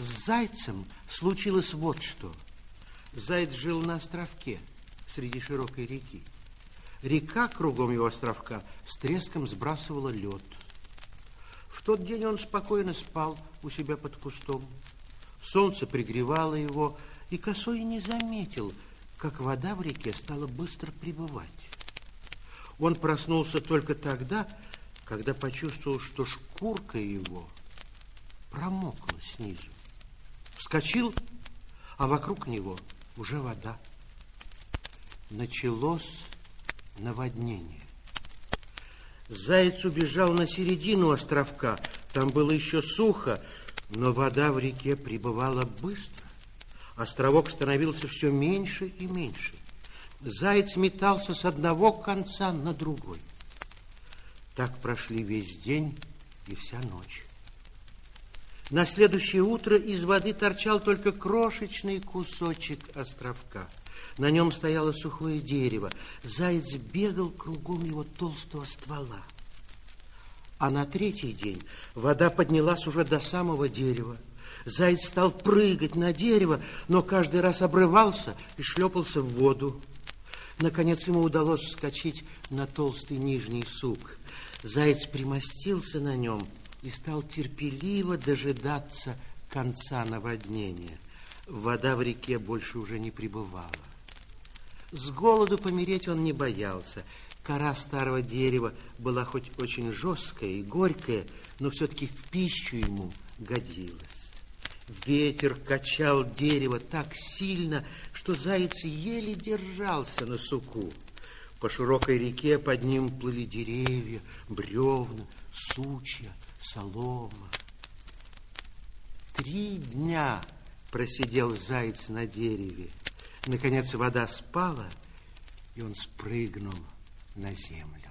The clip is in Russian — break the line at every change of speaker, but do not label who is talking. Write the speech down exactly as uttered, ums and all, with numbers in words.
С зайцем случилось вот что. Заяц жил на островке среди широкой реки. Река кругом его островка с треском сбрасывала лед. В тот день он спокойно спал у себя под кустом. Солнце пригревало его, и косой не заметил, как вода в реке стала быстро прибывать. Он проснулся только тогда, когда почувствовал, что шкурка его промокла снизу. Вскочил, а вокруг него уже вода. Началось наводнение. Заяц убежал на середину островка. Там было еще сухо, но вода в реке прибывала быстро. Островок становился все меньше и меньше. Заяц метался с одного конца на другой. Так прошли весь день и вся ночь. На следующее утро из воды торчал только крошечный кусочек островка. На нем стояло сухое дерево. Заяц бегал кругом его толстого ствола. А на третий день вода поднялась уже до самого дерева. Заяц стал прыгать на дерево, но каждый раз обрывался и шлепался в воду. Наконец ему удалось вскочить на толстый нижний сук. Заяц примостился на нем и стал терпеливо дожидаться конца наводнения. Вода в реке больше уже не прибывала. С голоду помереть он не боялся. Кора старого дерева была хоть очень жесткая и горькая, но все-таки в пищу ему годилась. Ветер качал дерево так сильно, что заяц еле держался на суку. По широкой реке под ним плыли деревья, бревна, сучья, солома. Три дня просидел заяц на дереве. Наконец вода спала, и он спрыгнул на землю.